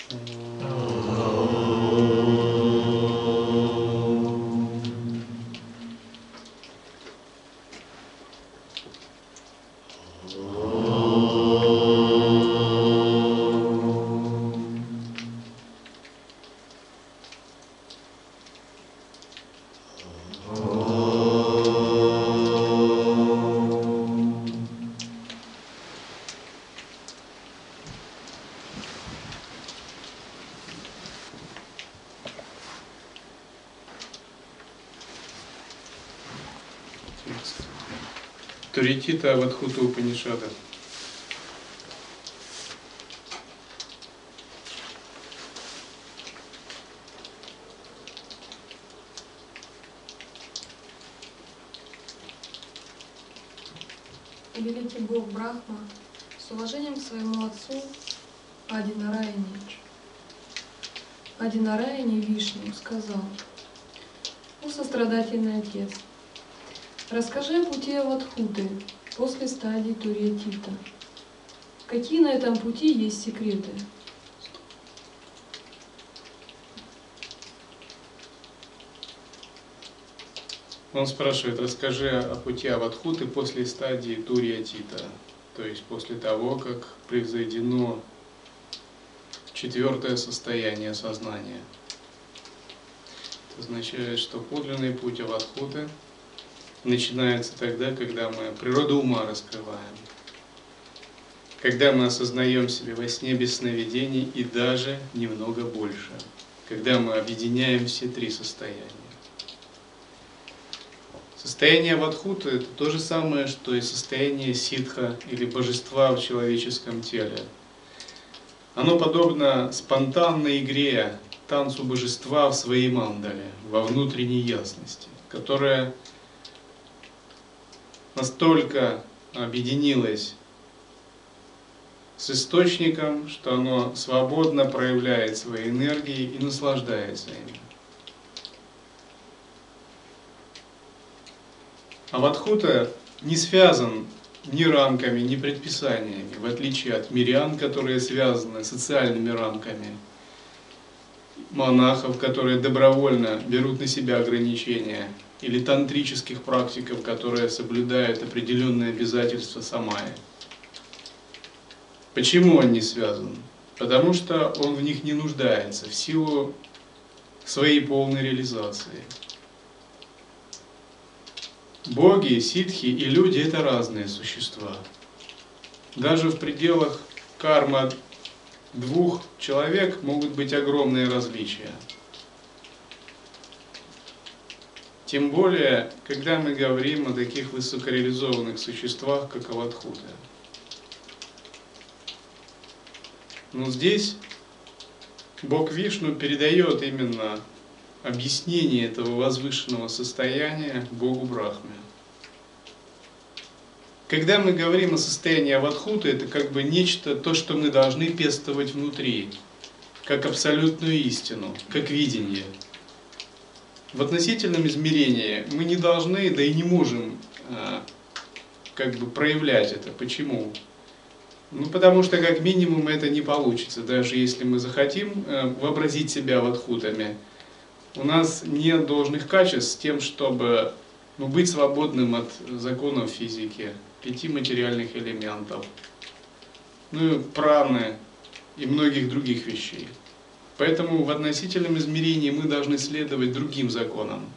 Туритита Авадхута Упанишада. Великий Бог Брахма с уважением к своему отцу Адинараяне Вишну сказал: «О сострадательный отец, расскажи о пути Авадхуты после стадии Турья-Тита. Какие на этом пути есть секреты?» Он спрашивает: расскажи о пути Авадхуты после стадии Турья-Тита, то есть после того, как превзойдено четвертое состояние сознания. Это означает, что подлинный путь Авадхуты начинается тогда, когда мы природу ума раскрываем, когда мы осознаем себя во сне без сновидений и даже немного больше, когда мы объединяем все три состояния. Состояние Авадхуты – это то же самое, что и состояние ситха или божества в человеческом теле. Оно подобно спонтанной игре, танцу божества в своей мандале, во внутренней ясности, которая настолько объединилось с источником, что оно свободно проявляет свои энергии и наслаждается ими. Авадхута не связан ни рамками, ни предписаниями, в отличие от мирян, которые связаны социальными рамками, монахов, которые добровольно берут на себя ограничения, или тантрических практиков, которые соблюдают определенные обязательства самая. Почему он не связан? Потому что он в них не нуждается в силу своей полной реализации. Боги, ситхи и люди – это разные существа. Даже в пределах кармы двух человек могут быть огромные различия. Тем более, когда мы говорим о таких высокореализованных существах, как Авадхута. Но здесь Бог Вишну передает именно объяснение этого возвышенного состояния Богу Брахме. Когда мы говорим о состоянии Авадхуты, это как бы нечто, то, что мы должны пестовать внутри, как абсолютную истину, как видение. В относительном измерении мы не должны, да и не можем проявлять это. Почему? Потому что как минимум это не получится. Даже если мы захотим вообразить себя авадхутами, у нас нет должных качеств с тем, чтобы быть свободным от законов физики, 5 материальных элементов, праны и многих других вещей. Поэтому в относительном измерении мы должны следовать другим законам.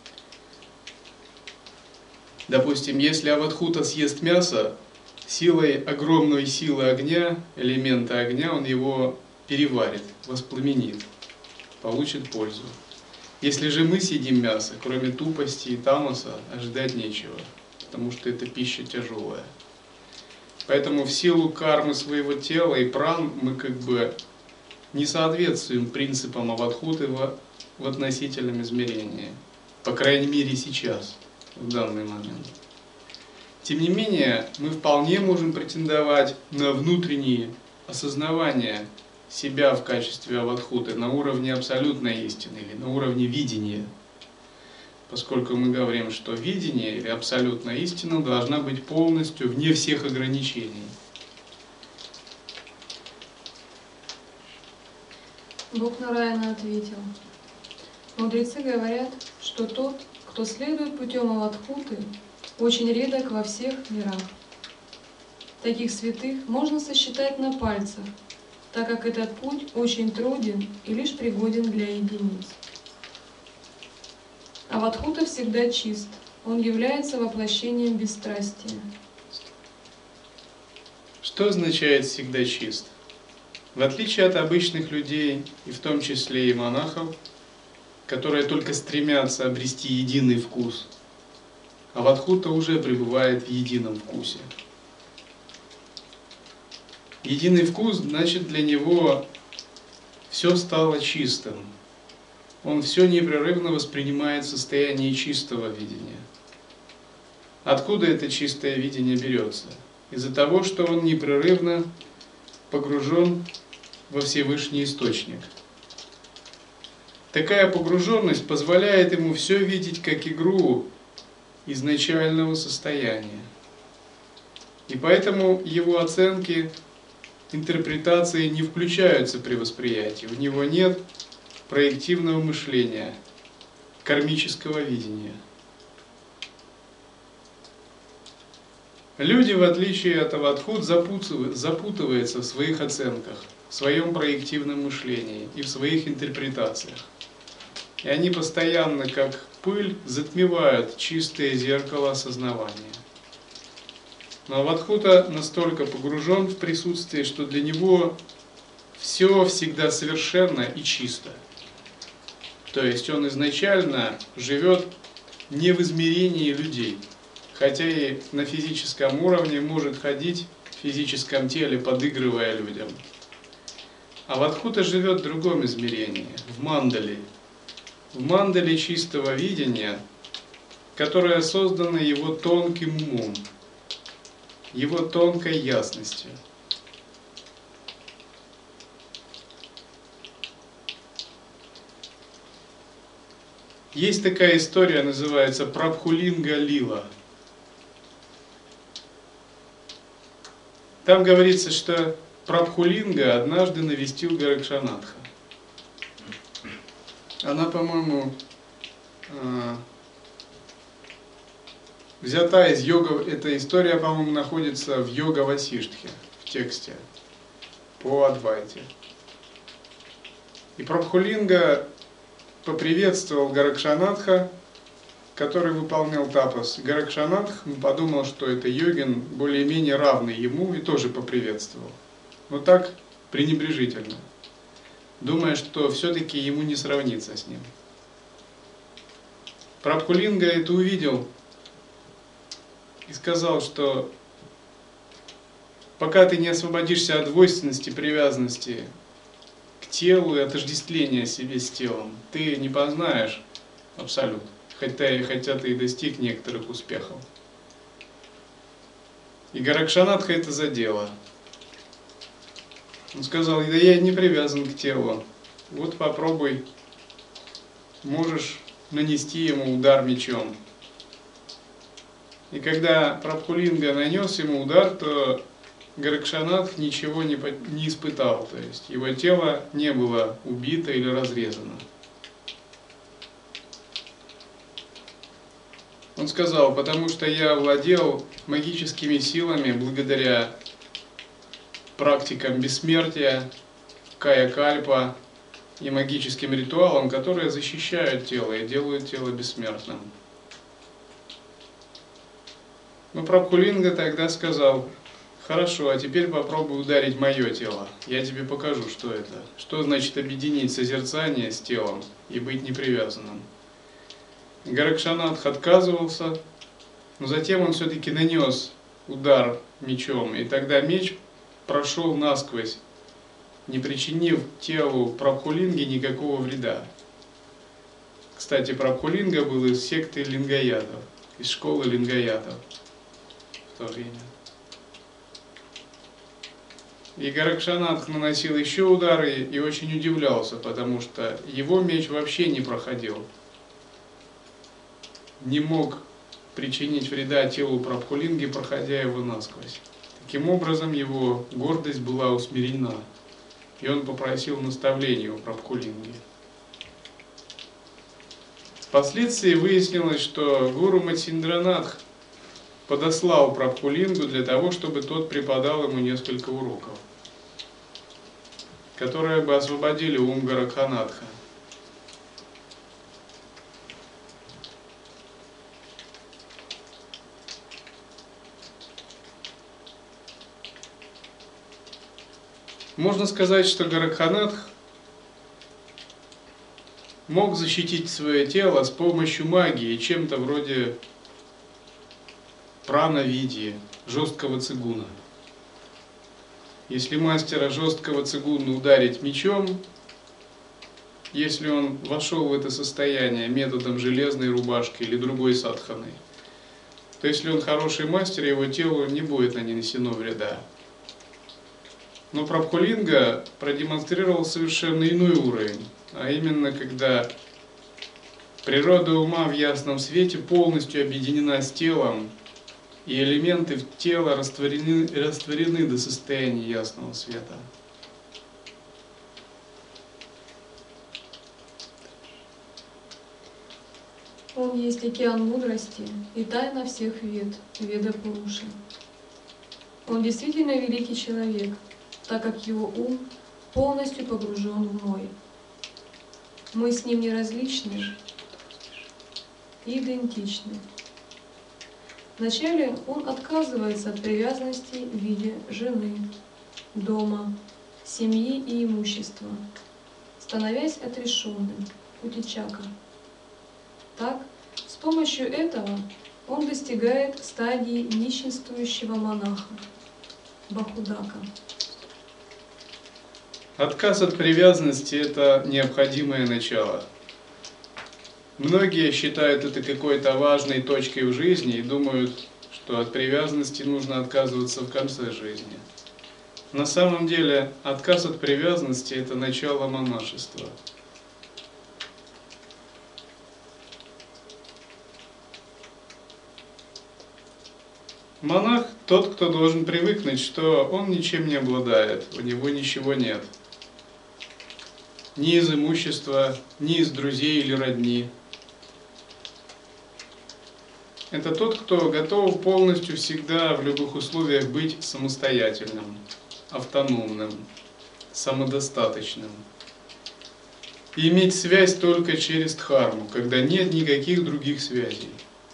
Допустим, если Авадхута съест мясо, силой огромной силы огня, элемента огня, он его переварит, воспламенит, получит пользу. Если же мы съедим мясо, кроме тупости и тамаса, ожидать нечего, потому что это пища тяжелая. Поэтому в силу кармы своего тела и пран мы не соответствуем принципам Авадхуты в относительном измерении. По крайней мере сейчас, в данный момент. Тем не менее, мы вполне можем претендовать на внутреннее осознавание себя в качестве Авадхуты на уровне абсолютной истины или на уровне видения. Поскольку мы говорим, что видение или абсолютная истина должна быть полностью вне всех ограничений. Бог Нараяна ответил: мудрецы говорят, что тот, кто следует путем Аватхуты, очень редок во всех мирах. Таких святых можно сосчитать на пальцах, так как этот путь очень труден и лишь пригоден для единиц. Аватхута всегда чист, он является воплощением бесстрастия. Что означает «всегда чист»? В отличие от обычных людей, и в том числе и монахов, которые только стремятся обрести единый вкус, Аватхута уже пребывает в едином вкусе. Единый вкус, значит, для него все стало чистым. Он все непрерывно воспринимает состояние чистого видения. Откуда это чистое видение берется? Из-за того, что он непрерывно погружен во Всевышний Источник. Такая погруженность позволяет ему все видеть как игру изначального состояния. И поэтому его оценки, интерпретации не включаются при восприятии. У него нет проективного мышления, кармического видения. Люди, в отличие от Аватхут, запутываются в своих оценках, в своем проективном мышлении и в своих интерпретациях. И они постоянно, как пыль, затмевают чистое зеркало осознавания. Но Аватхута настолько погружен в присутствие, что для него все всегда совершенно и чисто. То есть он изначально живет не в измерении людей, хотя и на физическом уровне может ходить в физическом теле, подыгрывая людям. Аватхута живет в другом измерении, в мандале. В мандале чистого видения, которое создано его тонким умом, его тонкой ясностью. Есть такая история, называется Прабхулинга Лила. Там говорится, что Прабхулинга однажды навестил Горакшанатха. Она, по-моему, взята из йога. Эта история, по-моему, находится в Йога Васиштхе, в тексте по Адвайте. И Прабхулинга поприветствовал Горакшанатха, который выполнял тапас. Горакшанатх подумал, что это йогин, более-менее равный ему, и тоже поприветствовал. Но так пренебрежительно, думая, что все-таки ему не сравнится с ним. Прабхулинга это увидел и сказал, что пока ты не освободишься от двойственности, привязанности к телу и отождествления себе с телом, ты не познаешь абсолют, хотя ты и достиг некоторых успехов. И Горакшанатха это задело. Он сказал: да я не привязан к телу, вот попробуй, можешь нанести ему удар мечом. И когда Прабхулинга нанес ему удар, то Горакшанатх ничего не испытал, то есть его тело не было убито или разрезано. Он сказал: потому что я владел магическими силами благодаря практикам бессмертия, кая-кальпа и магическим ритуалам, которые защищают тело и делают тело бессмертным. Но Прабхулинга тогда сказал: хорошо, а теперь попробуй ударить мое тело. Я тебе покажу, что это. Что значит объединить созерцание с телом и быть непривязанным. Горакшанатх отказывался, но затем он все-таки нанес удар мечом, и тогда меч прошел насквозь, не причинив телу Прабхулинги никакого вреда. Кстати, Прабхулинга был из секты лингаятов, из школы лингаятов в то время. И Горакшанатх наносил еще удары и очень удивлялся, потому что его меч вообще не проходил, не мог причинить вреда телу Прабхулинги, проходя его насквозь. Таким образом, его гордость была усмирена. и он попросил наставления у Прабхулинги. Впоследствии выяснилось, что гуру Матсиндранатх подослал Прабхулингу для того, чтобы тот преподал ему несколько уроков, которые бы освободили ум Горакханатха. Можно сказать, что Горакханатх мог защитить свое тело с помощью магии, чем-то вроде прана-видьи, жесткого цигуна. Если мастера жесткого цигуна ударить мечом, если он вошел в это состояние методом железной рубашки или другой садханы, то если он хороший мастер, его телу не будет нанесено вреда. Но Прабхулинга продемонстрировал совершенно иной уровень, а именно, когда природа ума в ясном свете полностью объединена с телом, и элементы тела растворены до состояния ясного света. Он есть океан мудрости и тайна всех вед, Веда Пуруши. Он действительно великий человек, так как его ум полностью погружен в мой. Мы с ним не различны и идентичны. Вначале он отказывается от привязанности в виде жены, дома, семьи и имущества, становясь отрешенным, утичака. Так, с помощью этого он достигает стадии нищенствующего монаха, бахудака. Отказ от привязанности – это необходимое начало. Многие считают это какой-то важной точкой в жизни и думают, что от привязанности нужно отказываться в конце жизни. На самом деле, отказ от привязанности – это начало монашества. Монах – тот, кто должен привыкнуть, что он ничем не обладает, у него ничего нет. Ни из имущества, ни из друзей или родни. Это тот, кто готов полностью всегда в любых условиях быть самостоятельным, автономным, самодостаточным. И иметь связь только через дхарму, когда нет никаких других связей.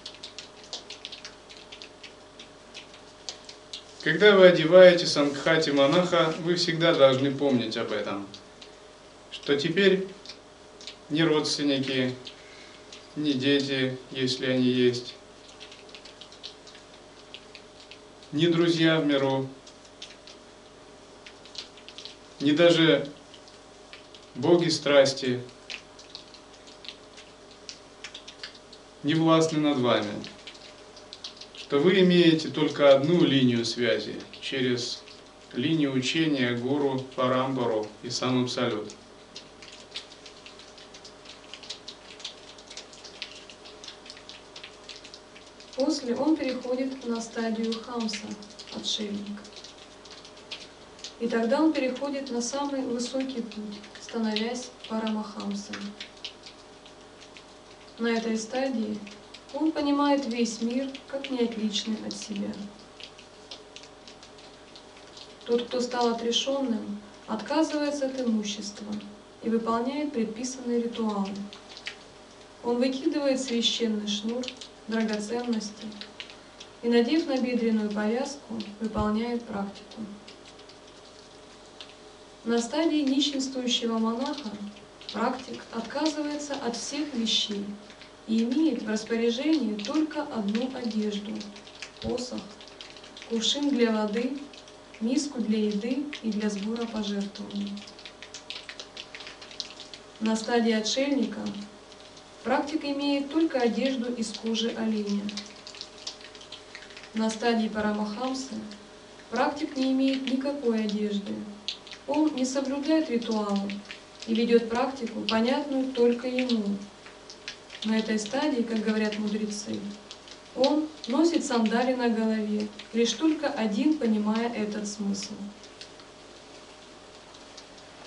Когда вы одеваете сангхати монаха, вы всегда должны помнить об этом, что теперь ни родственники, ни дети, если они есть, ни друзья в миру, ни даже боги страсти не властны над вами, что вы имеете только одну линию связи через линию учения гуру, парампару и сам абсолют. После он переходит на стадию хамса, отшельник. И тогда он переходит на самый высокий путь, становясь парамахамсом. На этой стадии он понимает весь мир как неотличный от себя. Тот, кто стал отрешенным, отказывается от имущества и выполняет предписанные ритуалы. Он выкидывает священный шнур, драгоценности и, надев набедренную повязку, выполняет практику. На стадии нищенствующего монаха практик отказывается от всех вещей и имеет в распоряжении только одну одежду, посох, кувшин для воды, миску для еды и для сбора пожертвований. На стадии отшельника практик имеет только одежду из кожи оленя. На стадии парамахамсы практик не имеет никакой одежды. Он не соблюдает ритуалы и ведет практику, понятную только ему. На этой стадии, как говорят мудрецы, он носит сандали на голове, лишь только один понимая этот смысл.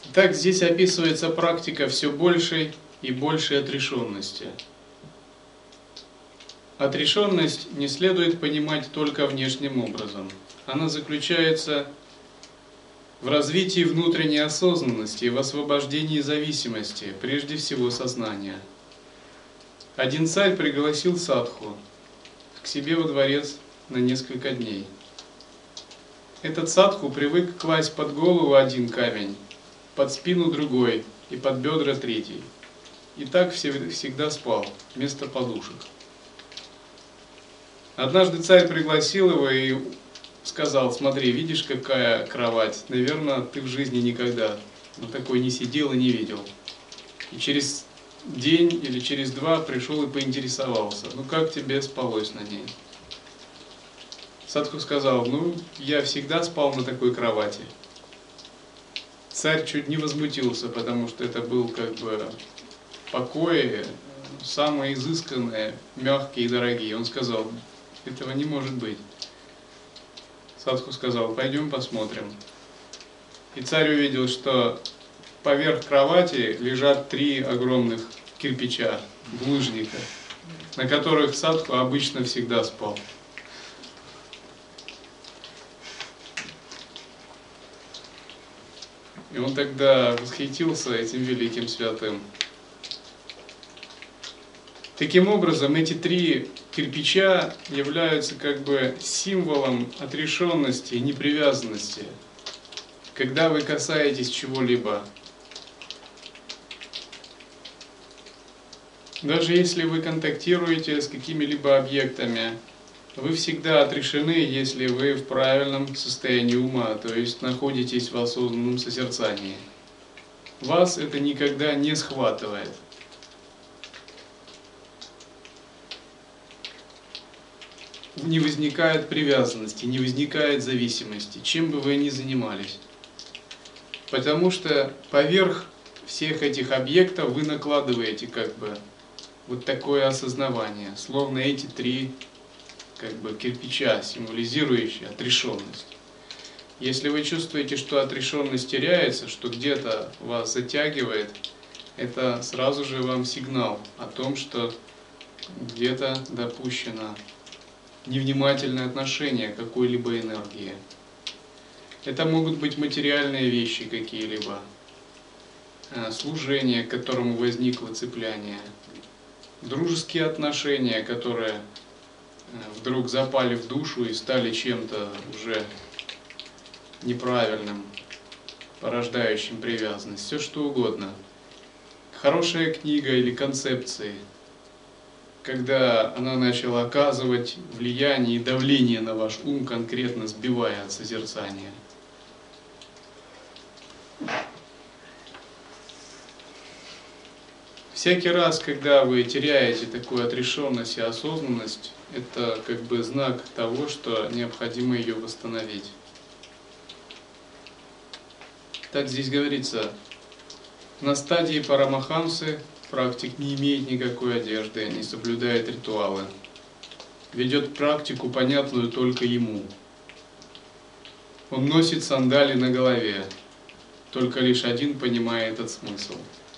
Так здесь описывается практика все большей и большей отрешенности. Отрешенность не следует понимать только внешним образом. Она заключается в развитии внутренней осознанности и в освобождении зависимости, прежде всего сознания. Один царь пригласил садху к себе во дворец на несколько дней. Этот садху привык класть под голову один камень, под спину другой и под бедра третий. И так всегда спал, вместо подушек. Однажды царь пригласил его и сказал: смотри, видишь, какая кровать? Наверное, ты в жизни никогда на такой не сидел и не видел. И через день или через два пришел и поинтересовался: ну как тебе спалось на ней? Садху сказал: ну, я всегда спал на такой кровати. Царь чуть не возмутился, потому что это был как бы покои, самые изысканные, мягкие и дорогие. Он сказал: этого не может быть. Садху сказал: пойдем посмотрим. И царь увидел, что поверх кровати лежат 3 огромных кирпича, булыжника, на которых садху обычно всегда спал. И он тогда восхитился этим великим святым. Таким образом, эти 3 кирпича являются как бы символом отрешенности и непривязанности. Когда вы касаетесь чего-либо, даже если вы контактируете с какими-либо объектами, вы всегда отрешены, если вы в правильном состоянии ума, то есть находитесь в осознанном созерцании. Вас это никогда не схватывает. Не возникает привязанности, не возникает зависимости, чем бы вы ни занимались. Потому что поверх всех этих объектов вы накладываете как бы вот такое осознавание, словно эти 3 как бы кирпича, символизирующие отрешенность. Если вы чувствуете, что отрешенность теряется, что где-то вас затягивает, это сразу же вам сигнал о том, что где-то допущено невнимательное отношение к какой-либо энергии. Это могут быть материальные вещи какие-либо, служение, к которому возникло цепляние, дружеские отношения, которые вдруг запали в душу и стали чем-то уже неправильным, порождающим привязанность, все что угодно. Хорошая книга или концепции, когда она начала оказывать влияние и давление на ваш ум, конкретно сбивая от созерцания. Всякий раз, когда вы теряете такую отрешенность и осознанность, это как бы знак того, что необходимо ее восстановить. Так здесь говорится: на стадии парамахамсы практик не имеет никакой одежды, не соблюдает ритуалы, ведет практику, понятную только ему. Он носит сандали на голове, только лишь один понимает этот смысл.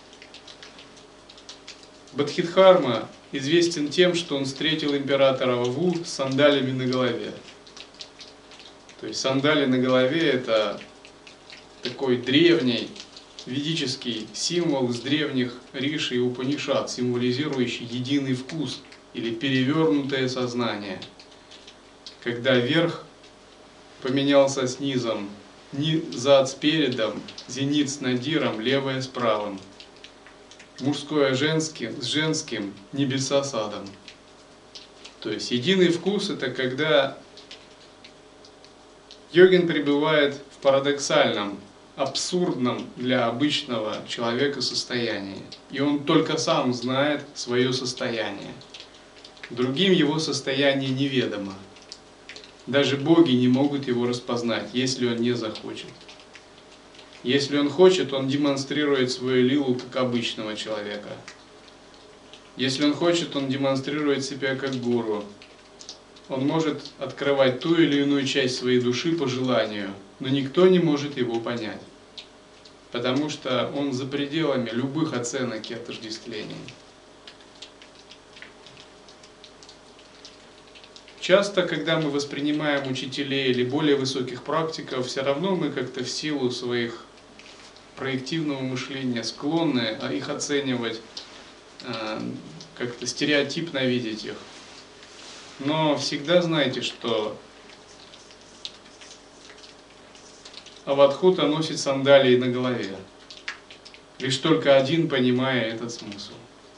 Бодхидхарма известен тем, что он встретил императора Ву с сандалями на голове. То есть сандали на голове — это такой древний ведический символ из древних Риши и Упанишад, символизирующий единый вкус или перевернутое сознание. Когда верх поменялся с низом, зад с передом, зенит с надиром, левое с правым, мужское с женским, небеса с адом. То есть единый вкус — это когда йогин пребывает в парадоксальном, абсурдном для обычного человека состоянии. И он только сам знает свое состояние. Другим его состояние неведомо. Даже боги не могут его распознать, если он не захочет. Если он хочет, он демонстрирует свою лилу как обычного человека. Если он хочет, он демонстрирует себя как гуру. Он может открывать ту или иную часть своей души по желанию, но никто не может его понять. потому что он за пределами любых оценок и отождествлений. Часто, когда мы воспринимаем учителей или более высоких практиков, все равно мы как-то в силу своих проективного мышления склонны их оценивать, как-то стереотипно видеть их. Но всегда знайте, что Авадхута носит сандалии на голове. Лишь только один, понимая этот смысл.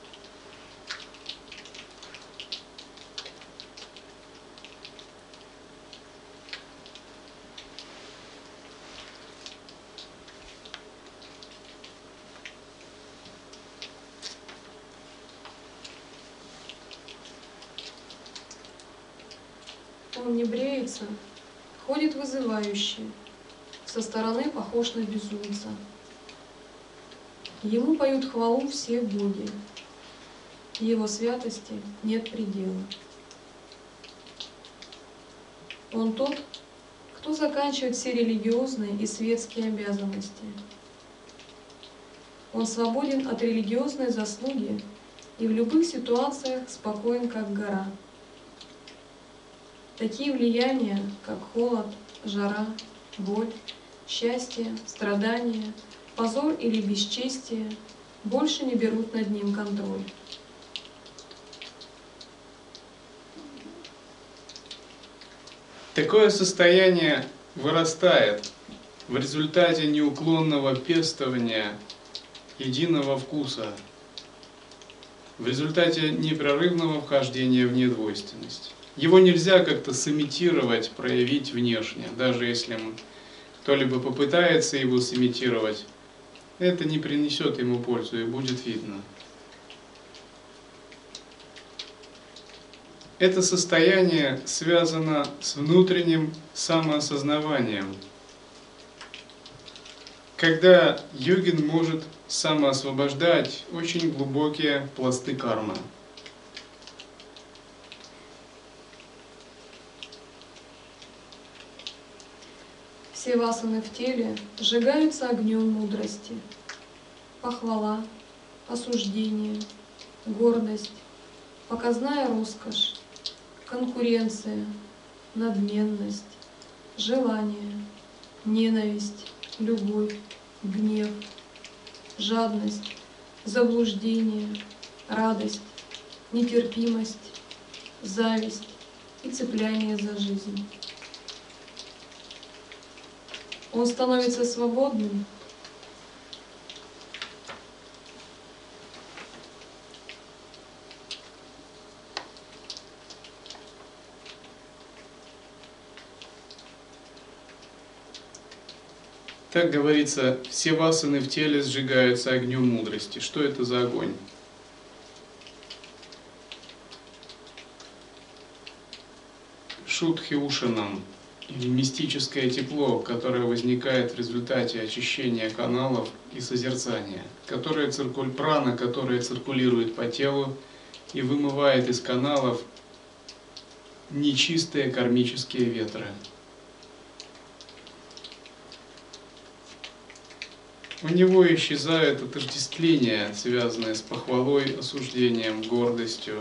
Он не бреется, ходит вызывающе, со стороны похож на безумца. Ему поют хвалу все боги, его святости нет предела. Он тот, кто заканчивает все религиозные и светские обязанности. Он свободен от религиозной заслуги и в любых ситуациях спокоен, как гора. Такие влияния, как холод, жара, боль, счастье, страдания, позор или бесчестие, больше не берут над ним контроль. Такое состояние вырастает в результате неуклонного пестования единого вкуса, в результате непрерывного вхождения в недвойственность. Его нельзя как-то сымитировать, проявить внешне. Даже если кто-либо попытается его сымитировать, это не принесет ему пользу и будет видно. Это состояние связано с внутренним самоосознаванием, когда йогин может самоосвобождать очень глубокие пласты кармы. Все васаны в теле сжигаются огнем мудрости. Похвала, осуждение, гордость, показная роскошь, конкуренция, надменность, желание, ненависть, любовь, гнев, жадность, заблуждение, радость, нетерпимость, зависть и цепляние за жизнь. Он становится свободным, Так говорится, все васаны в теле сжигаются огнем мудрости. Что это за огонь? Шудхи-ушанам, или мистическое тепло, которое возникает в результате очищения каналов и созерцания, прана, которая циркулирует по телу и вымывает из каналов нечистые кармические ветры. У него исчезает отождествление, связанное с похвалой, осуждением, гордостью,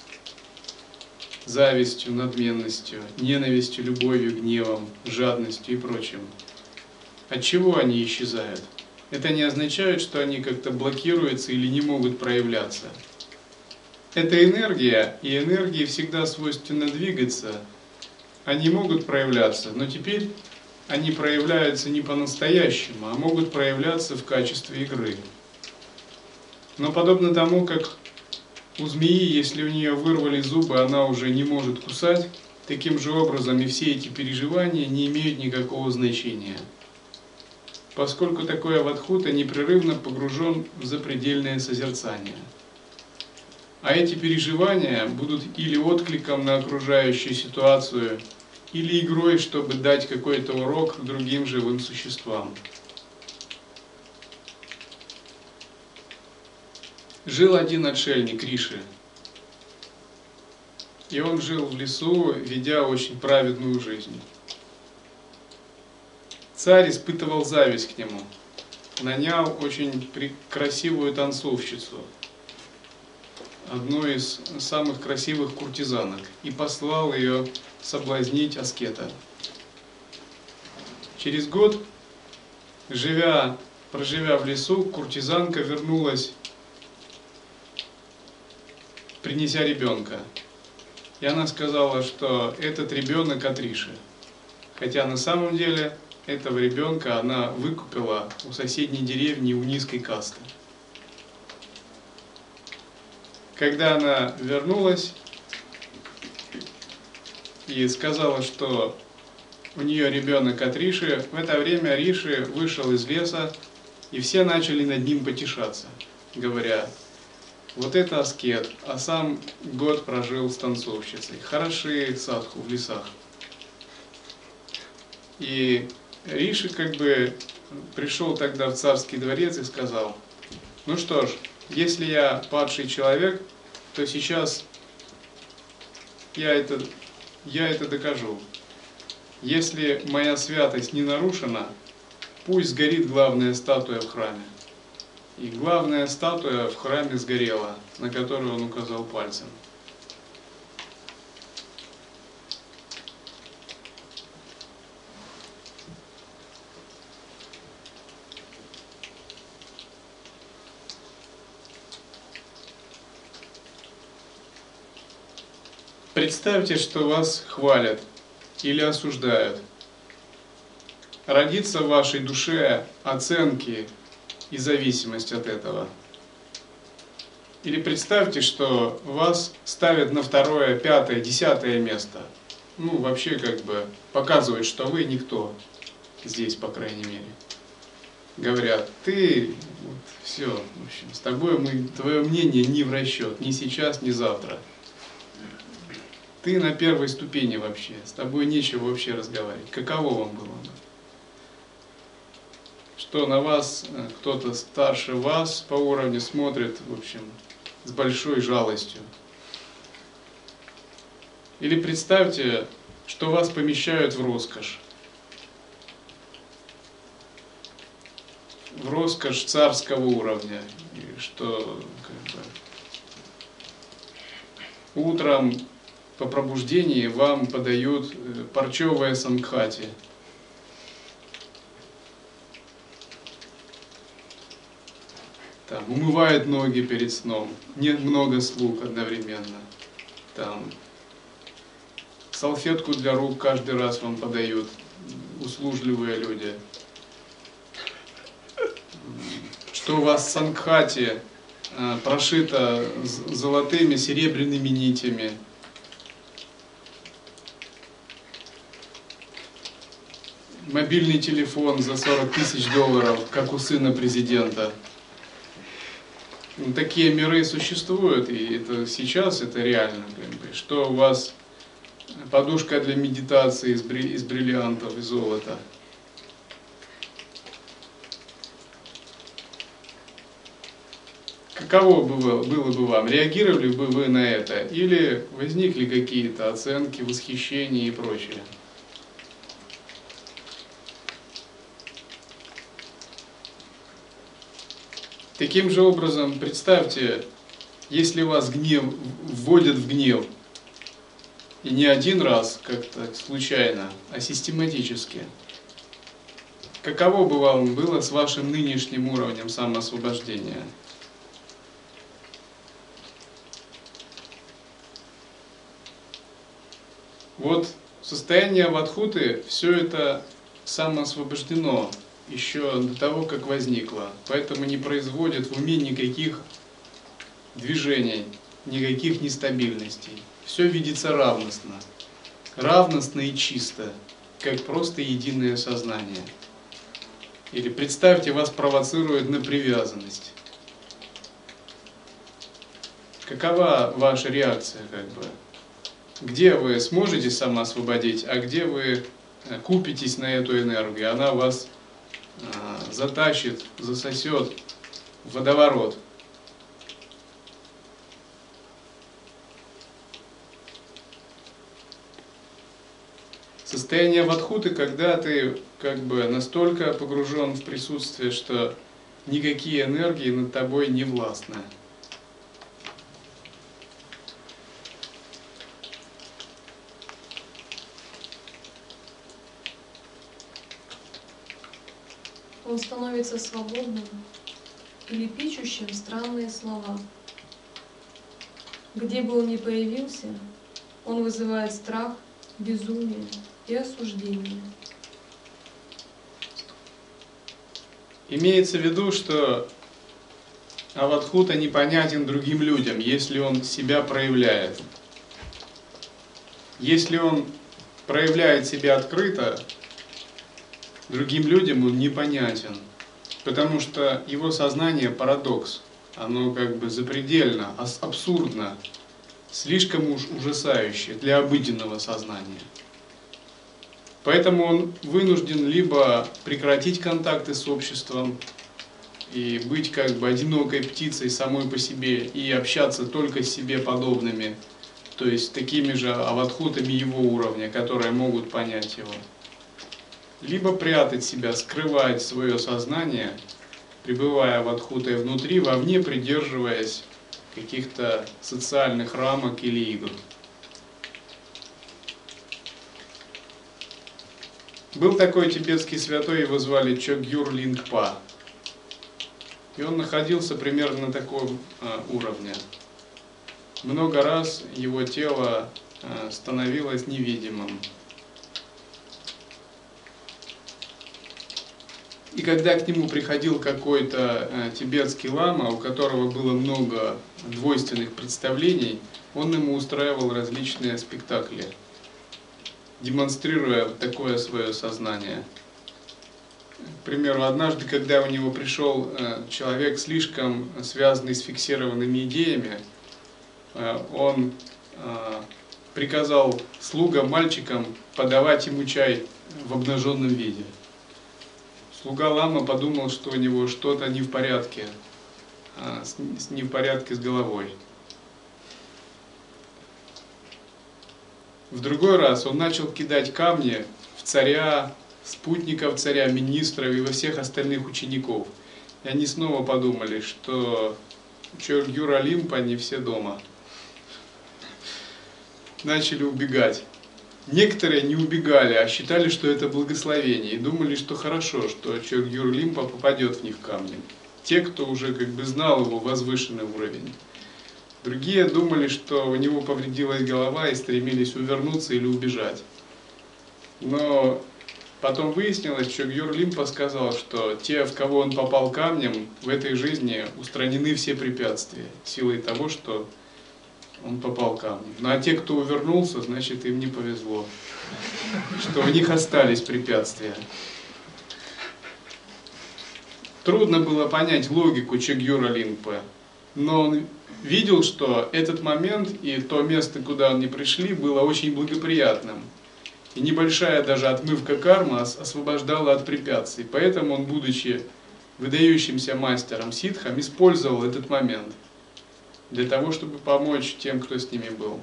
завистью, надменностью, ненавистью, любовью, гневом, жадностью и прочим. От чего они исчезают? Это не означает, что они как-то блокируются или не могут проявляться. Это энергия, и энергии всегда свойственно двигаться. Они могут проявляться, но теперь они проявляются не по-настоящему, а могут проявляться в качестве игры. Но подобно тому, как у змеи, если у нее вырвали зубы, она уже не может кусать, таким же образом и все эти переживания не имеют никакого значения, поскольку такой авадхута непрерывно погружен в запредельное созерцание. А эти переживания будут или откликом на окружающую ситуацию, или игрой, чтобы дать какой-то урок другим живым существам. Жил один отшельник Риши, и он жил в лесу, ведя очень праведную жизнь. Царь испытывал зависть к нему, нанял очень красивую танцовщицу, одну из самых красивых куртизанок, и послал ее соблазнить аскета. Через год, проживя в лесу, куртизанка вернулась, принеся ребенка. И она сказала, что этот ребенок от Риши. Хотя на самом деле этого ребенка она выкупила у соседней деревни, у низкой касты. Когда она вернулась и сказала, что у нее ребенок от Риши, в это время Риши вышел из леса, и все начали над ним потешаться, говоря: вот это аскет, а сам год прожил с танцовщицей. Хороши садху в лесах. И Риши пришел тогда в царский дворец и сказал: ну что ж, если я падший человек, то сейчас я это докажу. Если моя святость не нарушена, пусть сгорит главная статуя в храме. И главная статуя в храме сгорела, на которую он указал пальцем. Представьте, что вас хвалят или осуждают. Родится в вашей душе оценки и зависимость от этого. Или представьте, что вас ставят на 2-е, 5-е, 10-е место. Ну, вообще показывают, что вы никто. Здесь, по крайней мере. Говорят: ты, все, в общем, с тобой твое мнение не в расчет, ни сейчас, ни завтра. Ты на 1-й ступени вообще, с тобой нечего вообще разговаривать. Каково вам было? Что на вас кто-то старше вас по уровню смотрит, в общем, с большой жалостью. Или представьте, что вас помещают в роскошь. В роскошь царского уровня. И что утром по пробуждении вам подают парчевое сангхати. Там умывает ноги перед сном. Нет много слуг одновременно. Там салфетку для рук каждый раз вам подают услужливые люди. Что у вас сангхати прошито золотыми, серебряными нитями. Мобильный телефон за $40 000, как у сына президента. Такие миры существуют, и это сейчас это реально. Что у вас подушка для медитации из бриллиантов и золота. Каково было бы вам? Реагировали бы вы на это? Или возникли какие-то оценки, восхищения и прочее? Таким же образом, представьте, если вас вводят в гнев, и не один раз как-то случайно, а систематически, каково бы вам было с вашим нынешним уровнем самоосвобождения? Вот в состоянии авадхуты все это самоосвобождено еще до того, как возникло. Поэтому не производит в уме никаких движений, никаких нестабильностей. Все видится равностно. Равностно и чисто, как просто единое сознание. Или представьте, вас провоцирует на привязанность. Какова ваша реакция, Где вы сможете самоосвободить, а где вы купитесь на эту энергию, она вас затащит, засосет в водоворот. Состояние авадхуты, когда ты настолько погружен в присутствие, что никакие энергии над тобой не властны. Он становится свободным или пишущим странные слова. Где бы он ни появился, он вызывает страх, безумие и осуждение. Имеется в виду, что Аватхута непонятен другим людям, если он себя проявляет. Если он проявляет себя открыто, другим людям он непонятен, потому что его сознание парадокс, оно как бы запредельно, абсурдно, слишком уж ужасающе для обыденного сознания. Поэтому он вынужден либо прекратить контакты с обществом и быть как бы одинокой птицей самой по себе и общаться только с себе подобными, то есть такими же аватхутами его уровня, которые могут понять его. Либо прятать себя, скрывать свое сознание, пребывая аватхутой внутри, вовне придерживаясь каких-то социальных рамок или игр. Был такой тибетский святой, его звали Чогьюр Лингпа. И он находился примерно на таком уровне. Много раз его тело становилось невидимым. И когда к нему приходил какой-то тибетский лама, у которого было много двойственных представлений, он ему устраивал различные спектакли, демонстрируя такое свое сознание. К примеру, однажды, когда у него пришел человек, слишком связанный с фиксированными идеями, он приказал слугам, мальчикам подавать ему чай в обнаженном виде. Слуга лама подумал, что у него что-то не в порядке, не в порядке с головой. В другой раз он начал кидать камни в царя, спутников царя, министров и во всех остальных учеников. И они снова подумали, что Чогьюр Олимпа не все дома. Начали убегать. Некоторые не убегали, а считали, что это благословение, и думали, что хорошо, что Чогьюр Лимпа попадет в них камнем. Те, кто уже как бы знал его возвышенный уровень. Другие думали, что у него повредилась голова и стремились увернуться или убежать. Но потом выяснилось, что Чогьюр Лимпа сказал, что те, в кого он попал камнем, в этой жизни устранены все препятствия, силой того, что он попал камнем. Ну а те, кто увернулся, значит им не повезло, что у них остались препятствия. Трудно было понять логику Чогьюра Линпы, но он видел, что этот момент и то место, куда они пришли, было очень благоприятным. И небольшая даже отмывка кармы освобождала от препятствий. Поэтому он, будучи выдающимся мастером ситхом, использовал этот момент для того, чтобы помочь тем, кто с ними был.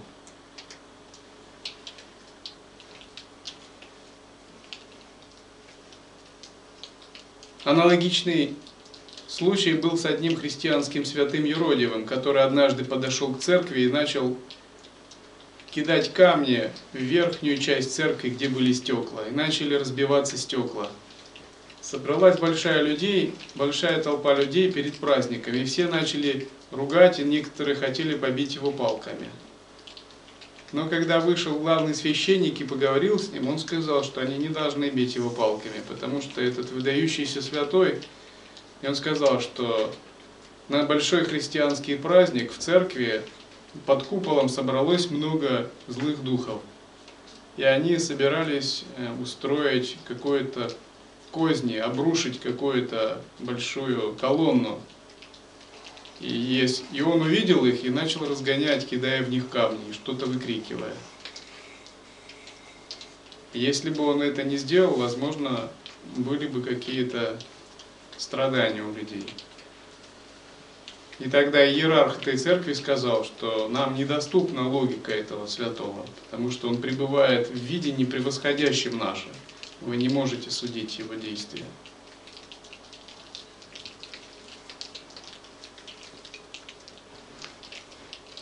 Аналогичный случай был с одним христианским святым юродивым, который однажды подошел к церкви и начал кидать камни в верхнюю часть церкви, где были стекла, и начали разбиваться стекла. Собралась большая толпа людей перед праздником, и все начали ругать, и некоторые хотели побить его палками. Но когда вышел главный священник и поговорил с ним, он сказал, что они не должны бить его палками, потому что этот выдающийся святой, и он сказал, что на большой христианский праздник в церкви под куполом собралось много злых духов. И они собирались устроить какое-то козни, обрушить какую-то большую колонну. И он увидел их и начал разгонять, кидая в них камни, что-то выкрикивая. И если бы он это не сделал, возможно, были бы какие-то страдания у людей. И тогда иерарх этой церкви сказал, что нам недоступна логика этого святого, потому что он пребывает в видении, превосходящем наше. Вы не можете судить его действия.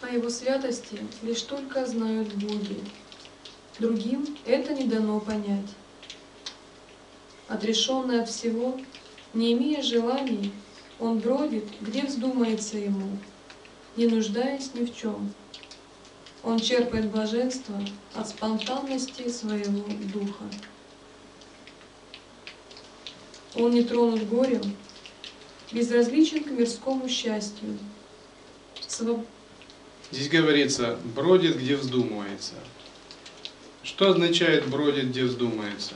О Его святости лишь только знают боги. Другим это не дано понять. Отрешенный от всего, не имея желаний, он бродит, где вздумается ему, не нуждаясь ни в чем. Он черпает блаженство от спонтанности своего духа. Он не тронут горем, безразличен к мирскому счастью. Здесь говорится, бродит, где вздумается. Что означает бродит, где вздумается?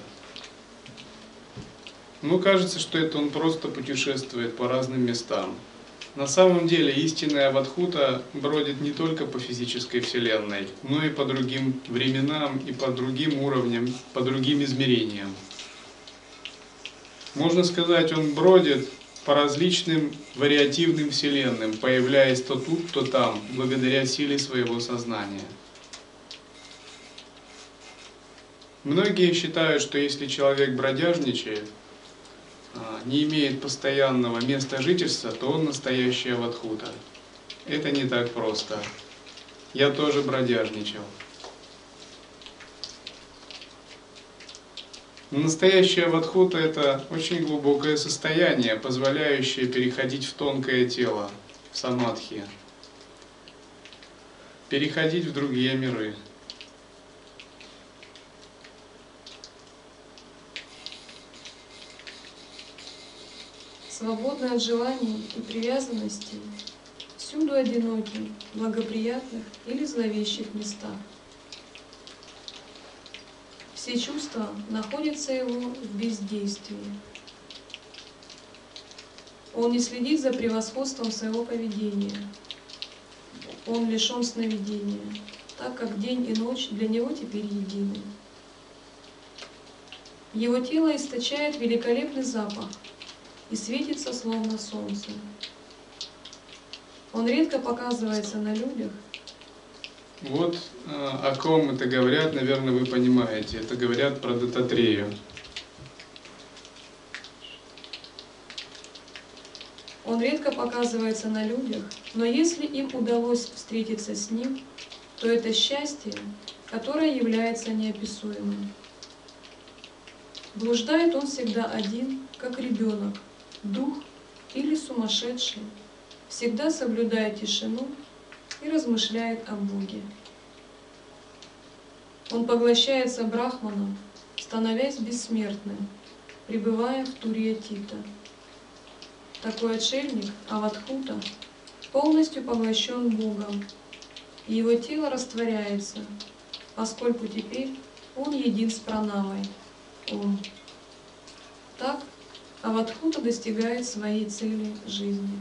Кажется, что это он просто путешествует по разным местам. На самом деле истинная аватхута бродит не только по физической вселенной, но и по другим временам, и по другим уровням, по другим измерениям. Можно сказать, он бродит по различным вариативным вселенным, появляясь то тут, то там, благодаря силе своего сознания. Многие считают, что если человек бродяжничает, не имеет постоянного места жительства, то он настоящий аватхута. Это не так просто. Я тоже бродяжничал. Но настоящая аватхута — это очень глубокое состояние, позволяющее переходить в тонкое тело, в самадхи, переходить в другие миры. Свободный от желаний и привязанностей, всюду одинокий, в благоприятных или зловещих местах. Все чувства находятся его в бездействии. Он не следит за превосходством своего поведения. Он лишен сновидения, так как день и ночь для него теперь едины. Его тело источает великолепный запах и светится словно солнце. Он редко показывается на людях. Вот о ком это говорят, наверное, вы понимаете. Это говорят про Даттатрею. Он редко показывается на людях, но если им удалось встретиться с ним, то это счастье, которое является неописуемым. Блуждает он всегда один, как ребенок, дух или сумасшедший, всегда соблюдая тишину и размышляет о Боге. Он поглощается брахманом, становясь бессмертным, пребывая в Турья-Тита. Такой отшельник, аватхута, полностью поглощен Богом, и его тело растворяется, поскольку теперь он един с пранавой, Ом. Так аватхута достигает своей цели жизни.